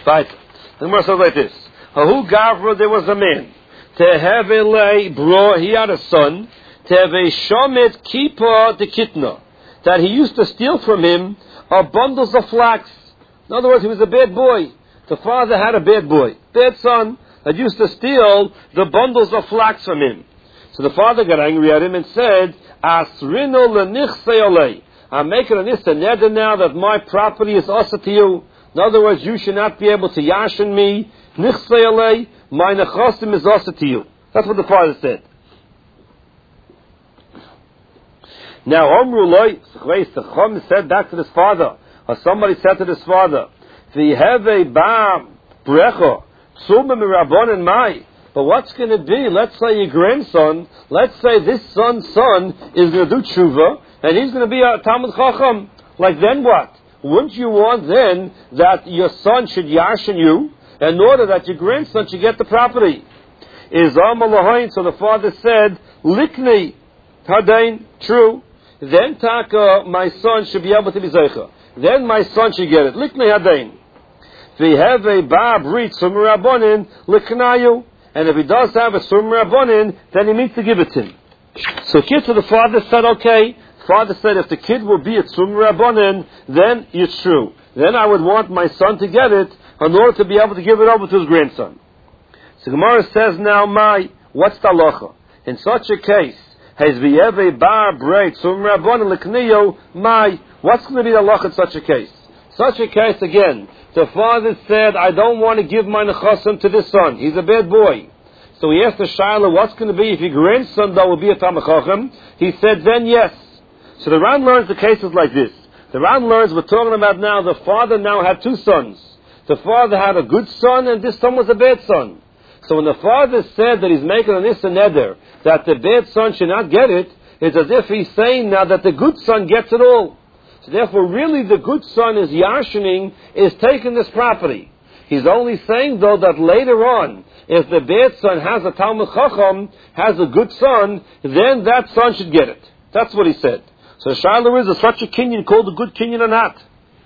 Right. The Gemara says like this. Hahu Gavra, there was a man. Tehevele bro, he had a son. Teve shomet kipa de kitna. That he used to steal from him bundles of flax. In other words, he was a bad boy. The father had a bad boy, bad son, that used to steal the bundles of flax from him. So the father got angry at him and said, Asrino lenichse olei. I'm making an issa neder now that my property is also to you. In other words, you should not be able to yashin me. Nichse olei, my nechosim is also to you. That's what the father said. Now, Omru loy, the Chum said back to his father, or somebody said to his father, V'heve ba brecha, tsuma mirabon and mai. But what's going to be? Let's say your grandson, let's say this son's son is going to do tshuva, and he's going to be a Talmud Chacham. Like then what? Wouldn't you want then that your son should yashin you, in order that your grandson should get the property? Is Amalahain, so the father said, Likni, Hadain, true. Then Taka, my son should be able to be Zeicha. Then my son should get it. Likni Hadain. If have a bab read Summa Rabbanin, Liknayu. And if he does have a Summa Rabbanin, then he needs to give it to him. So the father said, okay. The father said, if the kid will be at Summa Rabbanin, then it's true. Then I would want my son to get it in order to be able to give it over to his grandson. So Gemara says now, what's the halacha? In such a case, has v'yeve bar breit Summa Rabbanin Likniyo, what's going to be the halacha in such a case? Such a case, again, the father said, I don't want to give my nechasim to this son. He's a bad boy. So he asked the Shaila, what's going to be if your grandson, though, will be a Talmud Chacham? He said, then yes. So the Ran learns the cases like this. The Ran learns, we're talking about now, the father now had two sons. The father had a good son, and this son was a bad son. So when the father said that he's making an issa neder, that the bad son should not get it, it's as if he's saying now that the good son gets it all. So therefore, really, the good son is yashining, is taking this property. He's only saying, though, that later on, if the bad son has a Talmud Chacham, has a good son, then that son should get it. That's what he said. So Shiloh is such a kinyan called a good kinyan or not?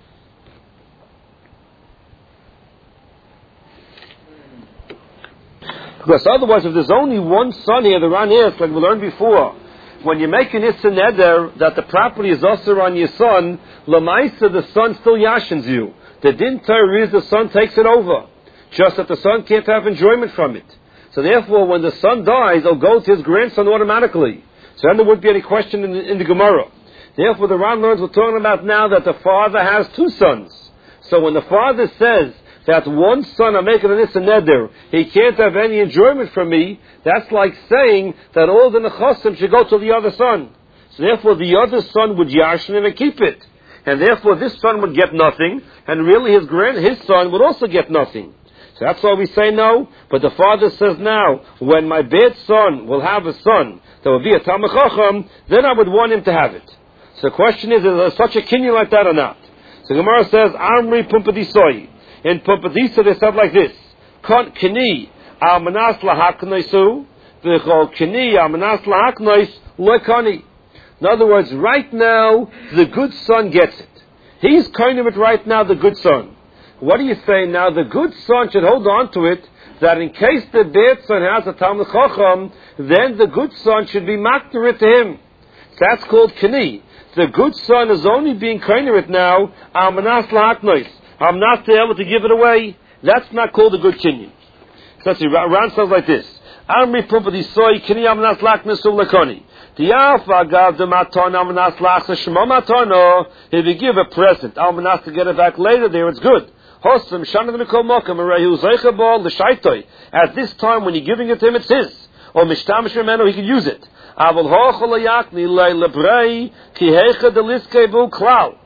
Because otherwise, if there's only one son here, the Ran is, like we learned before, when you make an Issa Neder that the property is also on your son, Lamaisa, the son still yashins you. The din Torah is the son takes it over. Just that the son can't have enjoyment from it. So therefore, when the son dies, it'll go to his grandson automatically. So then there wouldn't be any question in the Gemara. Therefore, the Ran learns we're talking about now that the father has two sons. So when the father says that one son I'm making an Issa Neder, he can't have any enjoyment from me, that's like saying that all the nechasim should go to the other son. So therefore the other son would yashin him and keep it. And therefore this son would get nothing, and really his son would also get nothing. So that's why we say no, but the father says now, when my bad son will have a son that will be a Talmud Chacham, then I would want him to have it. So the question is there such a kinyan like that or not? So Gemara says, Amri Pumpadisoi. In Pumpadisa they said like this, Kini al-manas lahaknoisu, v'chol kini al-manas lahaknois lekani. In other words, right now, the good son gets it. He's kind of it right now, the good son. What do you say now? The good son should hold on to it, that in case the bad son has a Talmud Chacham, then the good son should be makter it to him. So that's called kini. The good son is only being kind of it now, al-manas lahaknois. I'm not able to give it away. That's not called a good kinyan. So let's see, Ran says like this. Amri Pumpadisoi kini amnas laknesu lekoni. Diafa gav de maton amnas lachne shmo matono. If you give a present, almanas to get it back later, there it's good. Hosam shanad mikol mokam arehu zeicha bol l'shaitoi. At this time, when you're giving it to him, it's his. Or mishtamish remeno, he can use it. Avol hochol yakni lebrei ki hecha deliske bu klau.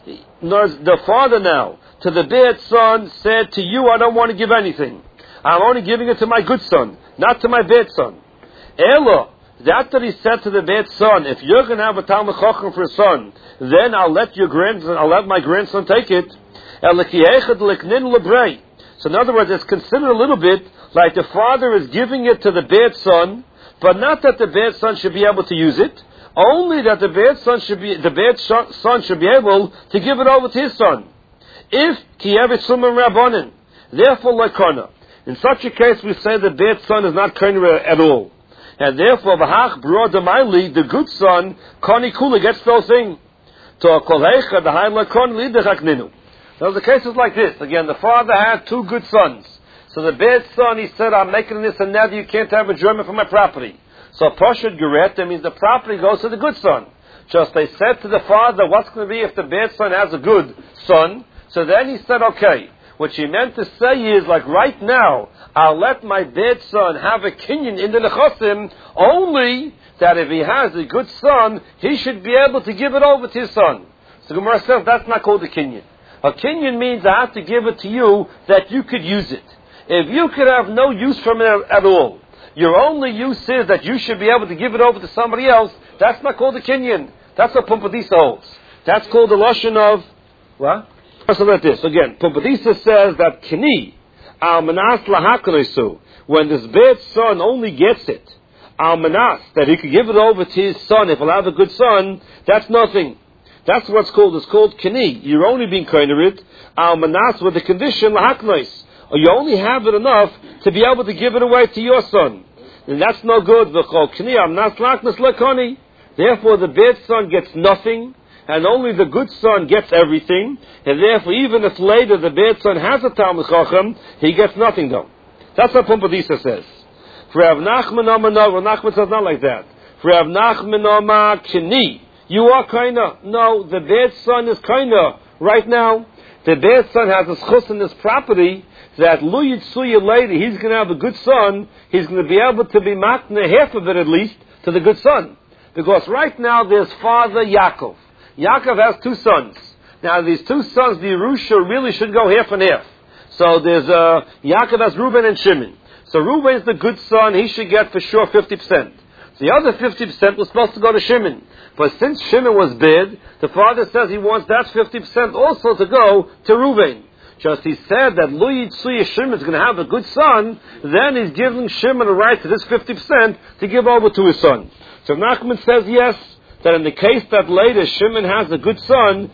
The father now, to the bad son, said to you, I don't want to give anything. I'm only giving it to my good son, not to my bad son. Elo, that he said to the bad son, if you're going to have a Talmud Chacham for a son, then I'll let my grandson take it. So in other words, it's considered a little bit like the father is giving it to the bad son, but not that the bad son should be able to use it, only that the bad son should be able to give it over to his son. If Kiyevit Summa Rabbanin, Therefore, lekona. In such a case, we say the bad son is not koiner at all. And therefore, v'hach b'ro d'mayli, the good son, koni kula, gets the whole thing. To a kolecha, the high lekon, lidechak ninu. Now, the case is like this. Again, the father had 2 good sons. So the bad son, he said, I'm making this and now you can't have enjoyment from my property. So Pashut Geret, that means the property goes to the good son. Just they said to the father, what's going to be if the bad son has a good son? So then he said, okay. What she meant to say is, like right now, I'll let my bad son have a kinyan in the nechosim, only that if he has a good son, he should be able to give it over to his son. So Gemara says that's not called a kinyan. A kinyan means I have to give it to you that you could use it. If you could have no use from it at all, your only use is that you should be able to give it over to somebody else, that's not called a kinyan. That's what Pumpadisa holds. That's called the lashon of, what? So like this, again, Pumpadisa says that kini, al-manas lahaknesu, when this bad son only gets it, al-manas, that he could give it over to his son, if he'll have a good son, that's nothing. That's what's called, it's called kini. You're only being koiner it, al-manas, with the condition lahaknes. Or you only have it enough to be able to give it away to your son. And that's no good. Therefore, the bad son gets nothing, and only the good son gets everything. And therefore, even if later the bad son has a Talmud Chacham, he gets nothing though. That's what Pumpadisa says. For Rav Nachman Rav Nachman says not like that. For Rav Nachman Omar Kini, you are kaina. No, the bad son is kaina right now. The bad son has a schus in his property, that Lu Yitsuya later, he's going to have a good son, he's going to be able to be matna, half of it at least, to the good son. Because right now there's father Yaakov. Yaakov has 2 sons. Now these 2 sons, the Yerusha really should go half and half. So there's, Yaakov has Reuben and Shimon. So Reuben is the good son, he should get for sure 50%. The other 50% was supposed to go to Shimon. But since Shimon was bad, the father says he wants that 50% also to go to Reuben. Just he said that Lu Yitsuya Shimon is going to have a good son, then he's giving Shimon a right to this 50% to give over to his son. So Nachman says yes, that in the case that later Shimon has a good son,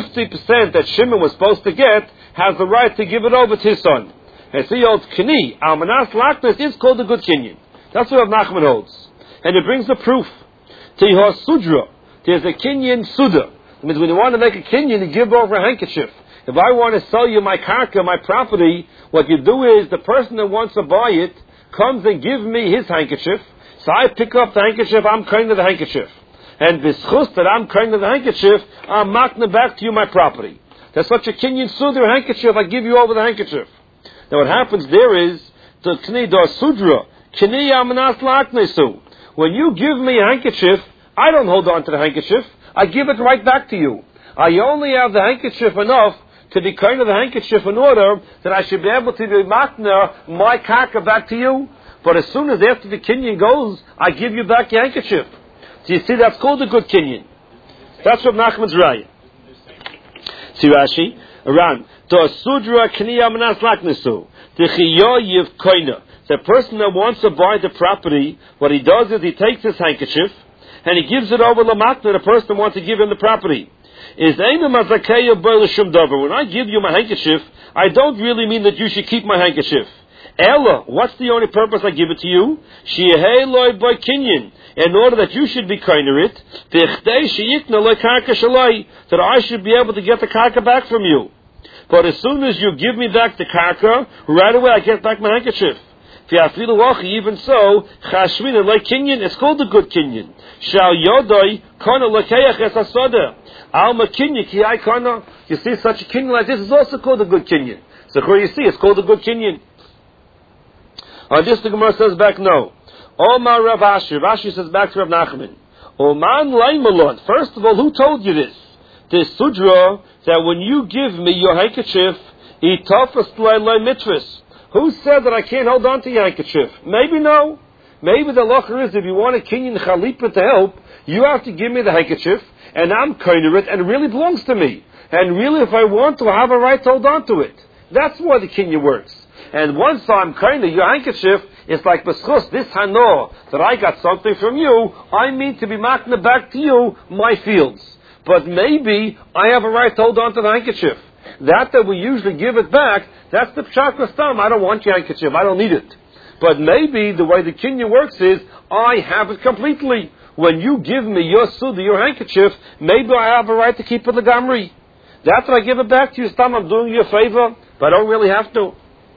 50% that Shimon was supposed to get has the right to give it over to his son. And so he holds Kini, Almanas Laknas is called a good kinyan. That's what Nachman holds. And it brings the proof. Tihos Sudra, there's a kinyan Suda. It means when you want to make a kinyan, you give over a handkerchief. If I want to sell you my karka, my property, what you do is the person that wants to buy it comes and gives me his handkerchief. So I pick up the handkerchief, I'm kind of the handkerchief. And this chus that I'm kind of the handkerchief, I'm marking back to you my property. There's such a kinyan sudra handkerchief, I give you over the handkerchief. Now what happens there is, the kni da sudra, kni amanas laknesu. When you give me a handkerchief, I don't hold on to the handkerchief, I give it right back to you. I only have the handkerchief enough to be kind of the handkerchief in order that I should be able to be matna my karka back to you. But as soon as after the kinyan goes, I give you back your handkerchief. So you see, that's called a good kinyan. That's what Nachman's right. See Rashi, around the sudra kniya manas laknesu the chiyoyiv koina. The person that wants to buy the property, what he does is he takes his handkerchief and he gives it over lamatna. The person wants to give him the property. Is when I give you my handkerchief, I don't really mean that you should keep my handkerchief. Ella, what's the only purpose I give it to you? In order that you should be kinder it, that I should be able to get the karka back from you. But as soon as you give me back the karka, right away I get back my handkerchief. Even so, it's called a good kinyan. You see, such a kinyan like this is also called a good kinyan. So here you see, it's called a good kinyan. On this, the Gemara says back, no. Omar Rav Ashi. Rashi says back to Rav Nachman. Oman Laimalon. First of all, who told you this? This sudra, that when you give me your handkerchief, itafas lai mitzvahs. Who said that I can't hold on to your handkerchief? Maybe no. Maybe the locher is, if you want a kinyan chalipa to help, you have to give me the handkerchief, and I'm kind of it, and it really belongs to me. And really, if I want to, I have a right to hold on to it. That's why the kinyan works. And once I'm kind of your handkerchief, it's like b'schus, this hano, that I got something from you, I mean to be matna back to you my fields. But maybe I have a right to hold on to the handkerchief. That we usually give it back, that's the pshat stam. I don't want your handkerchief, I don't need it. But maybe the way the kinyan works is, I have it completely. When you give me your suda, your handkerchief, maybe I have a right to keep it the gamri. After I give it back to you, stam, I'm doing you a favor, but I don't really have to.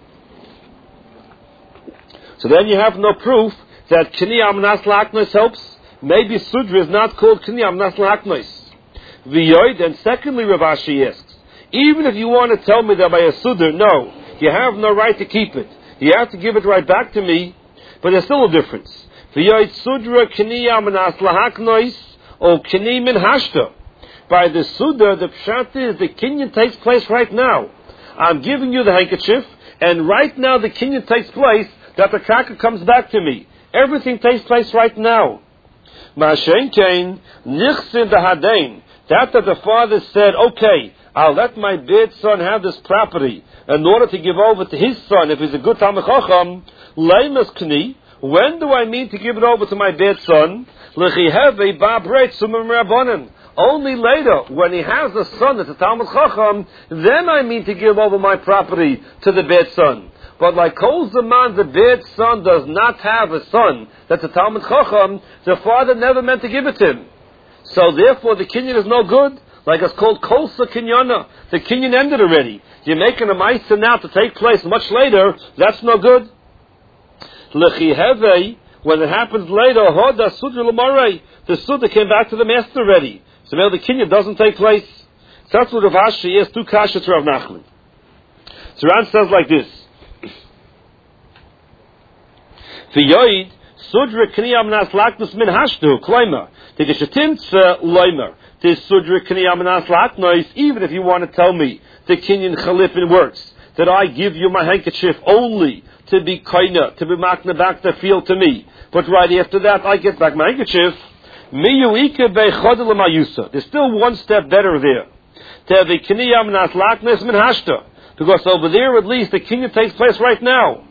So then you have no proof that kini amnas laknos helps. Maybe sudra is not called kini amnas laknos. V'yoid, and secondly, Rav Ashi asks, even if you want to tell me that by a sudra, no, you have no right to keep it. You have to give it right back to me, but there's still a difference. V'yoid sudra kini amnas lahaknos, or kini min hashta. By the sudra, the pshat is the kinyan takes place right now. I'm giving you the handkerchief, and right now the kinyan takes place that the kaka comes back to me. Everything takes place right now. Ma'ashen kain, nichsin dehadain. That the father said, okay, I'll let my bad son have this property in order to give over to his son if he's a good Talmid Chacham. Leimas kni. When do I mean to give it over to my bad son? L'chiheve ba'breit sumim rabbanan. Only later, when he has a son that's a Talmid Chacham, then I mean to give over my property to the bad son. But like Kol Zaman, the bad son does not have a son that's a Talmid Chacham, the father never meant to give it to him. So therefore the kinyan is no good. Like it's called Kolsa Kinyana. The kinyan ended already. You're making a ma'isa now to take place much later, that's no good. L'chiheve, when it happens later, Hoda Sudra L'marei, the Sudra came back to the master already. So now the kinyan doesn't take place. So that's what Rav Ashi is, two kashas to Rav Nachman. So Ran says like this. V'yoid, Sudra Kniyam Nas Laknus Min Hashtu, Kloimer. The Geshetintze Loimer. This Sudra Kniyam Nas Laknus, even if you want to tell me the Kinyan Chalifin works, that I give you my handkerchief only to be kaina, to be makna back the field to me. But right after that, I get back my handkerchief. There's still one step better there. Because over there at least the kinyan takes place right now.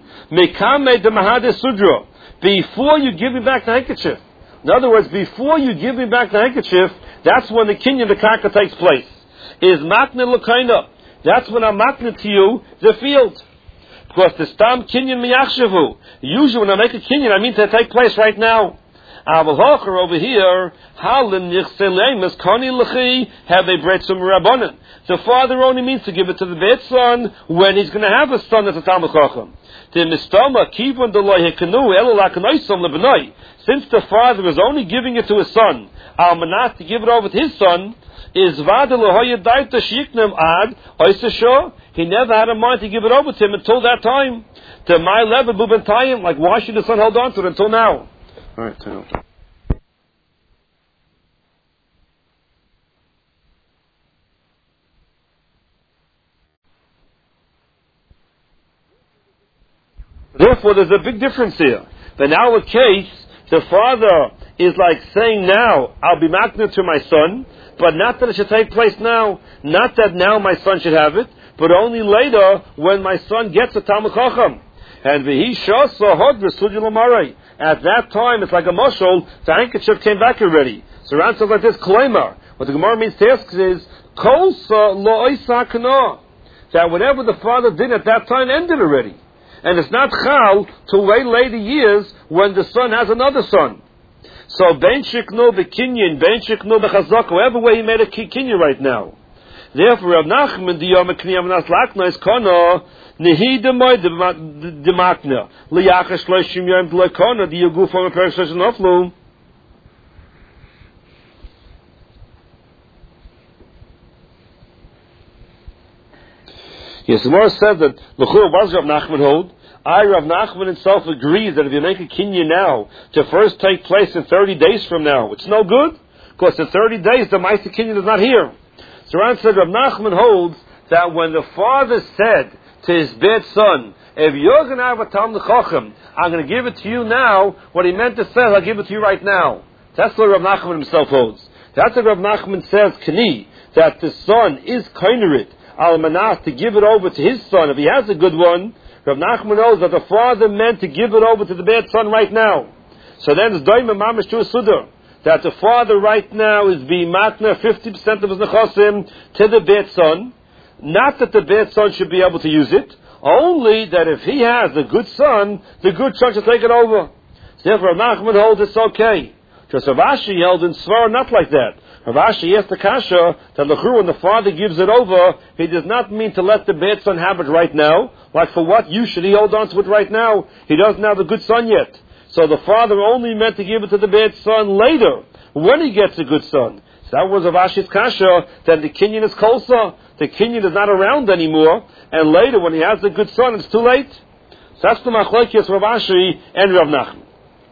Before you give me back the handkerchief. In other words, before you give me back the handkerchief, that's when the kinyan, the karka, takes place. Is makna l'kaina. That's when I'm makna to you the field. Because the stam kinyan miyachshavu. Usually when I make a kinyan, I mean to take place right now. Aval over here, halin nichselemus kani l'chi have a bretzum rabbanan. The father only means to give it to the bad son when he's going to have a son that's a Talmid Chacham. Since the father is only giving it to his son, almanat to give it over to his son, is he never had a mind to give it over to him until that time. To my level, bubentayim, like why should the son hold on to it until now? All right, turn over. Therefore, there's a big difference here. In our case, the father is like saying now, I'll be makna to my son, but not that it should take place now. Not that now my son should have it, but only later when my son gets a Talmid Chacham. And at that time, it's like a mashal, the handkerchief came back already. So Ran says like this, Kloimar. What the Gemara means to ask is, Kolsa lo oisa kana. That whatever the father did at that time ended already. And it's not chal to wait later years when the son has another son. So ben shikno bekinyan, ben shikno bechazak, whatever way he made a kinyan right now. Therefore, Rav Nachman the yom kniyam nas lakna is kana nehi demoy demakna liyachash loishim yom lekana the yugu from a person oflu. Yes, the Gemara said that l'chur was Rav Nachman hold. Rav Nachman himself agrees that if you make a kinyan now to first take place in 30 days from now, it's no good because in 30 days the Ma'aser kinyan is not here. So Ran said Rav Nachman holds that when the father said to his bad son, if you're going to have a Talmid Chacham, I'm going to give it to you now, what he meant to say, I'll give it to you right now. That's what Rav Nachman himself holds. That's what Rav Nachman says, Kani, that the son is koinerit, al-manah, to give it over to his son, if he has a good one. Rav Nachman knows that the father meant to give it over to the bad son right now. So then it's doim mamish to a sudar. That the father right now is being matna 50% of his nechasim to the bad son. Not that the bad son should be able to use it, only that if he has a good son, the good son should take it over. So therefore, Rav Nachman holds it's okay. Just Rav Ashi held in Svar not like that. Rav Ashi asked the kasha that when the father gives it over, he does not mean to let the bad son have it right now. Like for what use should he hold on to it right now? He doesn't have a good son yet. So the father only meant to give it to the bad son later, when he gets a good son. So that was Rav Ashi's kasha, that the kinyan is kolsa. The kinyan is not around anymore, and later when he has a good son, it's too late. So that's the machlokes Rav Ashi and Rav Nachman.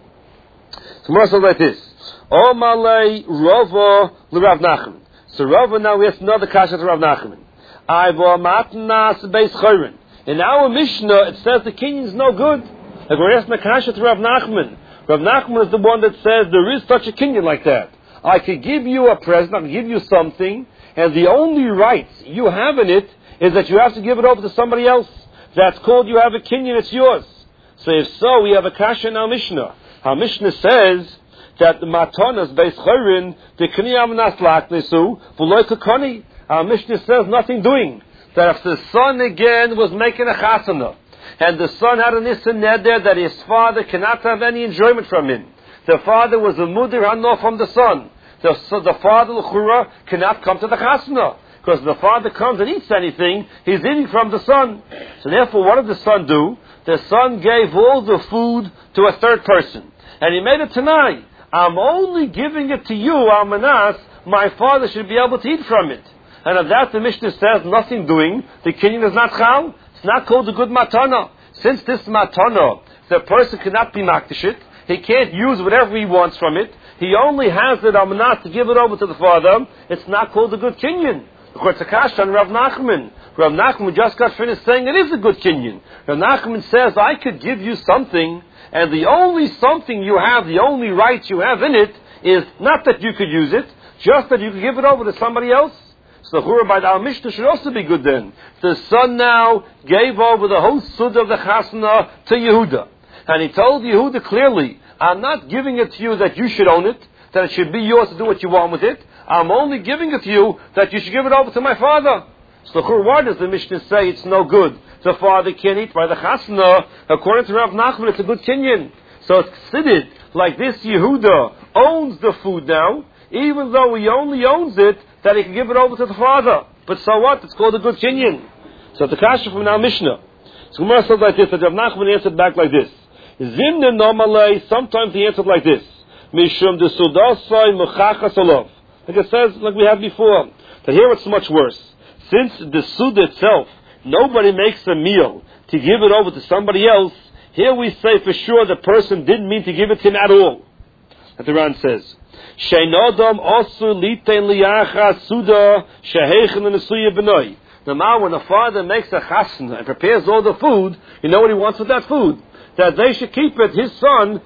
So more so like this. O malei Rava l'Rav Nachman. So Rava now has another kasha to Rav Nachman. Aiva matnas beis chayrin. In our Mishnah, it says the kinyan is no good. Like we're asking the kasha to Rav Nachman. Rav Nachman is the one that says there is such a kinyan like that. I could give you a present, I could give you something, and the only rights you have in it is that you have to give it over to somebody else. That's called you have a kinyan, it's yours. So if so, we have a kasha in our Mishnah. Our Mishnah says that the matanas beis chayrin, the kinyan amnas laknesu, v'loy kakoni. Our Mishnah says nothing doing. That if the son again was making a chasana, and the son had an issa neder that his father cannot have any enjoyment from him. The father was a mudir hano from the son. So the father, l'chura, cannot come to the chasana. Because the father comes and eats anything, he's eating from the son. So therefore, what did the son do? The son gave all the food to a third person. And he made it tonight. I'm only giving it to you, Almanas, my father should be able to eat from it. And of that the Mishnah says nothing doing. The kinyan is not chal. It's not called a good matana. Since this matana, the person cannot be makdishit. He can't use whatever he wants from it. He only has it almanas to give it over to the father. It's not called a good kinyan. It's a kasha on Rav Nachman. Rav Nachman just got finished saying it is a good kinyan. Rav Nachman says, I could give you something, and the only something you have, the only rights you have in it, is not that you could use it, just that you could give it over to somebody else. So the Chura by the Mishnah should also be good then. The son now gave over the whole sud of the chasna to Yehuda. And he told Yehuda clearly, I'm not giving it to you that you should own it, that it should be yours to do what you want with it. I'm only giving it to you that you should give it over to my father. So why does the Mishnah say it's no good? The father can't eat by the chasna. According to Rav Nachman, it's a good kinyan. So it's considered like this Yehuda owns the food now, even though he only owns it, that he can give it over to the father. But so what? It's called a good kinyan. So the kasha from our Mishnah. So Gemara said like this, that Rav Nachman answered back like this. Zimne nomalei, sometimes he answered like this. Mishum de sudasai mechachas olav. Like it says, like we had before. But here it's much worse. Since the sud itself, nobody makes a meal to give it over to somebody else, here we say for sure the person didn't mean to give it to him at all. That the Ran says. Sheinodam osur litein liyacha suda shehechen nesuya b'noi. Now when the father makes a chasna and prepares all the food, you know what he wants with that food? That they should keep it, his son,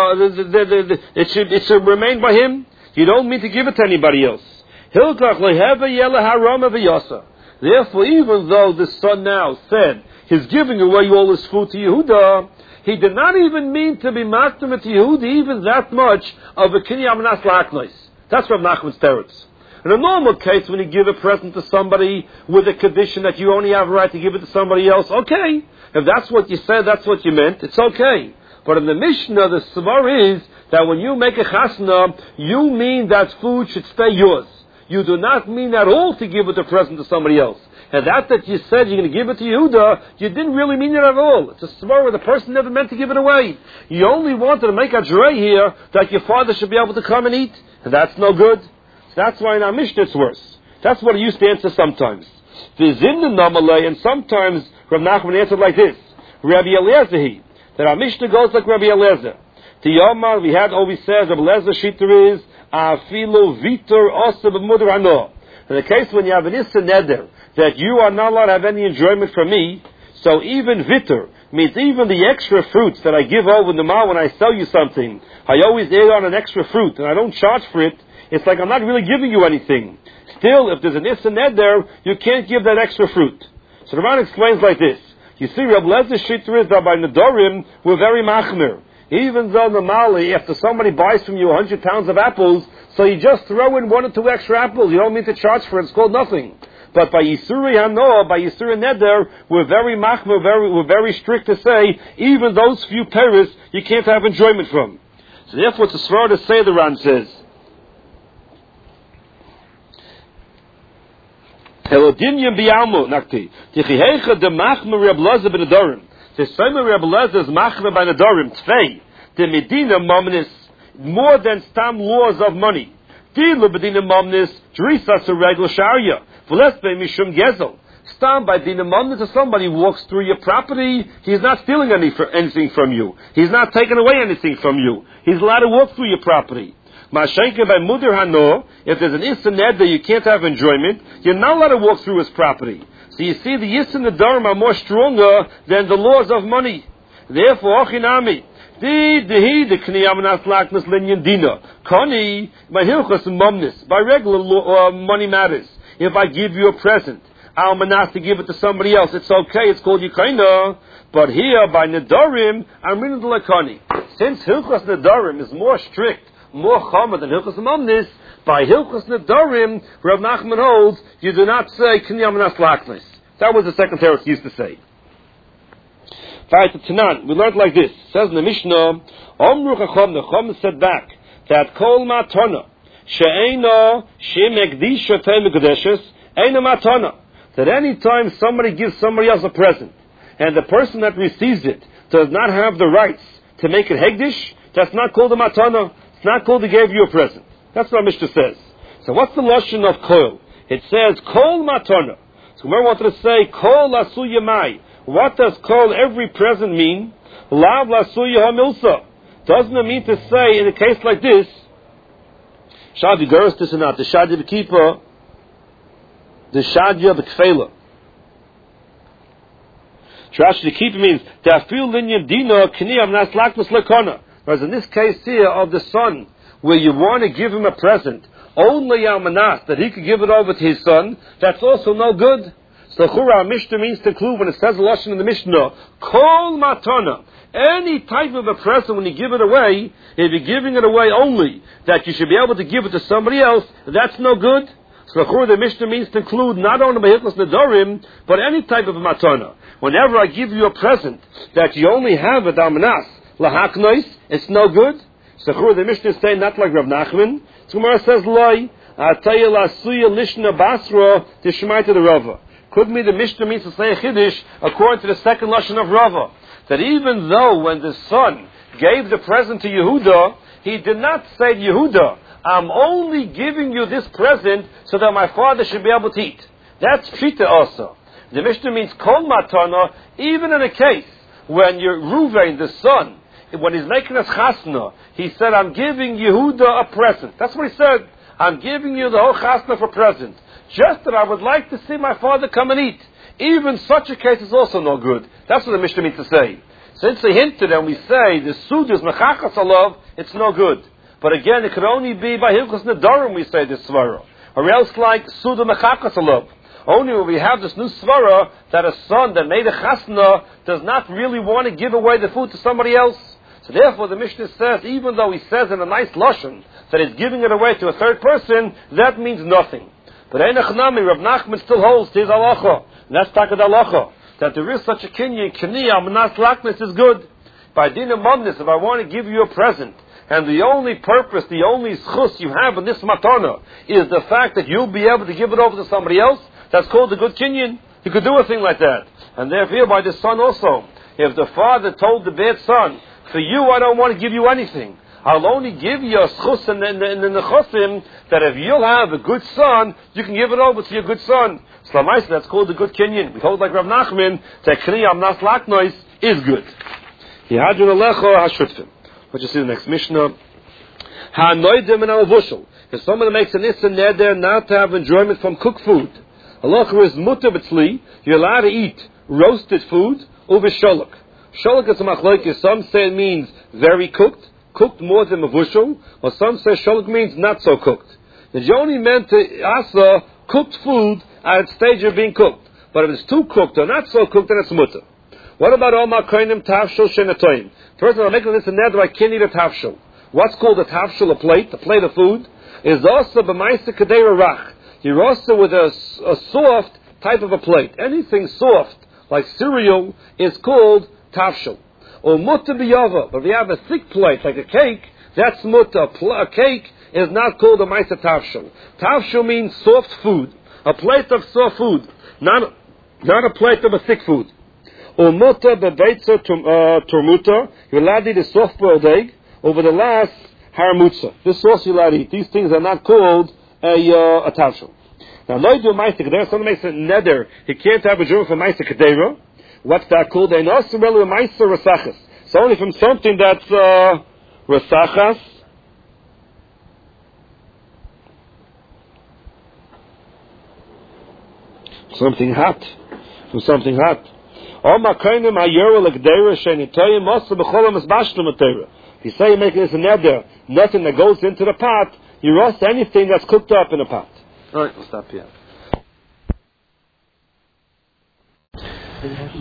it should remain by him. You don't mean to give it to anybody else. Therefore, even though the son now said he's giving away all his food to Yehuda, he did not even mean to be makdamah to Yehuda even that much of a kinyan amnas la'aknos. That's Rav Nachman's teretz. In a normal case, when you give a present to somebody with a condition that you only have a right to give it to somebody else, okay. If that's what you said, that's what you meant, it's okay. But in the Mishnah, the svar is that when you make a chasna, you mean that food should stay yours. You do not mean at all to give it a present to somebody else. And that you said you're going to give it to Yehuda, you didn't really mean it at all. It's a svar where the person never meant to give it away. You only wanted to make a drei here that your father should be able to come and eat. And that's no good. So that's why in our Mishnah it's worse. That's what he used to answer sometimes. The Zimna Namalei, and sometimes Rav Nachman answered like this. Rabbi Eliezer, that our Mishnah goes like Rabbi Eliezer. To Yomar, we had always said, Rabbi Eliezer Shiter is, Afilu Vitor Osa B'Mudar Hano. In the case when you have an Issa Neder, that you are not allowed to have any enjoyment from me, so even Vitor means even the extra fruits that I give over in the mall when I sell you something, I always add on an extra fruit, and I don't charge for it. It's like I'm not really giving you anything. Still, if there's an Issa Neder, you can't give that extra fruit. So the Ran explains like this. You see, Rabbi Lezer Shiter is that by Nedorim, we're very machmir. Even though normally, after somebody buys from you 100 pounds of apples, so you just throw in 1 or 2 extra apples, you don't mean to charge for it, it's called nothing. But by Yisuri Hanoah, by Yisuri Neder, we're very machmir, we're very strict to say, even those few peris, you can't have enjoyment from. So therefore, it's a svara to say, the Ran says, Elodinyam bi'almu, nakti. Tichihecha de machmir Reb Elazar ben Adorim. The same Reb Elazar is machmir ben Adorim, tvei. The Medina momnis, more than stam laws of money. Dila bedina momnis, Jerisas a regular sharia. V'lesbe mishum gezel. Stam by dina momnis, if somebody walks through your property, he's not stealing anything from you. He's not taking away anything from you. He's allowed to walk through your property. Mashenka by Mudir Hano, if there's an Issa Neder you can't have enjoyment, you're not allowed to walk through his property. So you see, the Issa Nedarim are more stronger than the laws of money. Therefore, Ochinami, the Kniyamanas Laknas Linyan Dina, Koni, by Hilchas and Momnis, by regular money matters. If I give you a present, I'll manas to give it to somebody else, it's okay, it's called Yikaina. But here, by Nedarim, I'm reading the Lakani. Since Hilchas Nedarim is more strict, more chomer than Hilchas Momnis, by Hilchas Nedarim, Rav Nachman holds, you do not say Kniyamanas Laknas. That was the second teretz used to say. Tanan, we learned like this. It says in the Mishnah, Omru Chacham, the Chacham said back, that Kol Matana, She'eino She'megdisha Te'megdeshes, Eino Matana. That any time somebody gives somebody else a present, and the person that receives it does not have the rights to make it Hegdish, that's not called a Matana. It's not called he gave you a present. That's what Mishnah says. So what's the lashon of Kol? It says Kol Matana. So we wanted to say Kol Asu Yamai. What does Kol every present mean? Lav Lasu Yahamilsa. Doesn't it mean to say in a case like this, Shadi Geras this and not, the Shadi B'Kipa, the Shadya B'Kfela. Shrashi B'Kipa means Dafil Linyam Dina Kniyam Nas Lakmas Lekona. Whereas in this case here of the son, where you want to give him a present, only Almanas, that he could give it over to his son, that's also no good. So Chura Mishnah means to include when it says a lashon in the Mishnah, Kol Matana. Any type of a present, when you give it away, if you're giving it away only, that you should be able to give it to somebody else, that's no good. So Chura the Mishnah means to include not only Behilchos Nedarim, but any type of a Matana. Whenever I give you a present, that you only have it Almanas, Lahaknois, it's no good. So the Mishnah is saying not like Rav Nachman. So Gemara says, Loi, Atayel Asuya Lishna Basra, Tishmai to the Rava. Could be the Mishnah means to say a Chiddush according to the second lashon of Rava. That even though when the son gave the present to Yehuda, he did not say to Yehuda, I'm only giving you this present so that my father should be able to eat. That's Pshita also. The Mishnah means Kol Matana, even in a case when you're Ruvain, the son, when he's making us chasna, he said, I'm giving Yehuda a present. That's what he said. I'm giving you the whole chasna for present. Just that I would like to see my father come and eat. Even such a case is also no good. That's what the Mishnah means to say. Since they hinted and we say the sud is mechachas alav, it's no good. But again, it could only be by Hilchos Nedarim we say this svara. Or else like sud mechachas alav. Only when we have this new svara that a son that made a chasna does not really want to give away the food to somebody else. So therefore the Mishnah says, even though he says in a nice lashon that he's giving it away to a third person, that means nothing. But Einach Nami, Rav Nachman still holds to his halacha. And that's Takad halacha. That there is such a kinyan, Kniyam, Manas Laknas is good. By Dina Momnis, if I want to give you a present, and the only purpose, the only schus you have in this matana is the fact that you'll be able to give it over to somebody else, that's called a good kinyan. You could do a thing like that. And therefore by the son also, if the father told the bad son, for you I don't want to give you anything, I'll only give you a schus in the nechosim, that if you'll have a good son, you can give it over to your good son. Slamaisa, that's called a good kinyan. We hold like Rav Nachman, that Kniyam Nas Laknois is good. Yihadun Alecho HaShutfim. What you see in the next Mishnah. HaNoidim and Al-Vushel. If someone makes an Issa Neder not to have enjoyment from cooked food, halacha is mutar b'tzli, you're allowed to eat roasted food over sholok. Sholok is a machlokes. Some say it means very cooked, cooked more than mavushel, or some say sholok means not so cooked. The only meant to asa cooked food at its stage of being cooked. But if it's too cooked or not so cooked, then it's mutar. What about Omar Koinim Tavshel Shenatoim? First of all, making this a neder, I can't eat a tavshel. What's called a tavshel, a plate of food, is also b'maisa kadeira rach. You're also with a soft type of a plate. Anything soft, like cereal, is called tafshil. Or mutta biyava. But if you have a thick plate, like a cake, that's mutta. A cake is not called a maisa tafshil. Tafshil means soft food. A plate of soft food. Not a plate of a thick food. Or mutta bebeitza turmuta. You're allowed to eat a soft boiled egg over the last haramutza. This sauce you're allowed to eat. These things are not called a tafshil. Now, no do maisa kedera. Someone makes a neder. He can't have a germ for maisa kedera. What's that called? They know really maisa rasachas. It's only from something that's rasachas. Something hot. From something hot. If you say you're making this a neder, nothing that goes into the pot, you roast anything that's cooked up in a pot. All right, we'll stop here.